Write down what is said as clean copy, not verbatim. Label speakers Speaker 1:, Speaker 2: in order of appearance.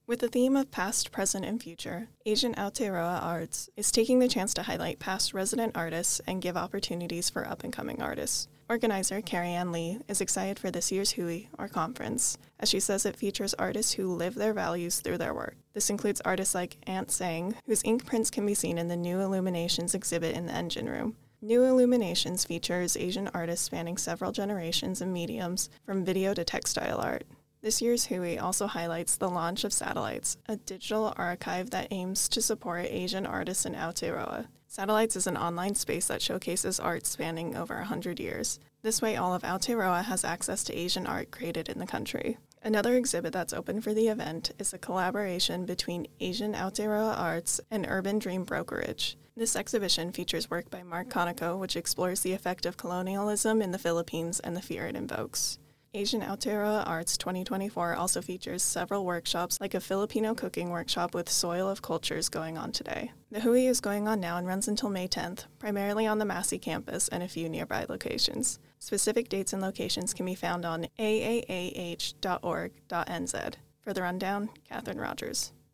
Speaker 1: With the theme of past, present, and future, Asian Aotearoa Arts is taking the chance to highlight past resident artists and give opportunities for up-and-coming artists. Organizer Carrie Ann Lee is excited for this year's Hui, or conference, as she says it features artists who live their values through their work. This includes artists like Ant Sang, whose ink prints can be seen in the New Illuminations exhibit in the engine room. New Illuminations features Asian artists spanning several generations and mediums, from video to textile art. This year's Hui also highlights the launch of Satellites, a digital archive that aims to support Asian artists in Aotearoa. Satellites is an online space that showcases art spanning over 100 years. This way, all of Aotearoa has access to Asian art created in the country. Another exhibit that's open for the event is a collaboration between Asian Aotearoa Arts and Urban Dream Brokerage. This exhibition features work by Mark Conoco, which explores the effect of colonialism in the Philippines and the fear it invokes. Asian Aotearoa Arts 2024 also features several workshops, like a Filipino cooking workshop with Soil of Cultures going on today. The Hui is going on now and runs until May 10th, primarily on the Massey campus and a few nearby locations. Specific dates and locations can be found on aaah.org.nz. For the rundown, Catherine Rogers.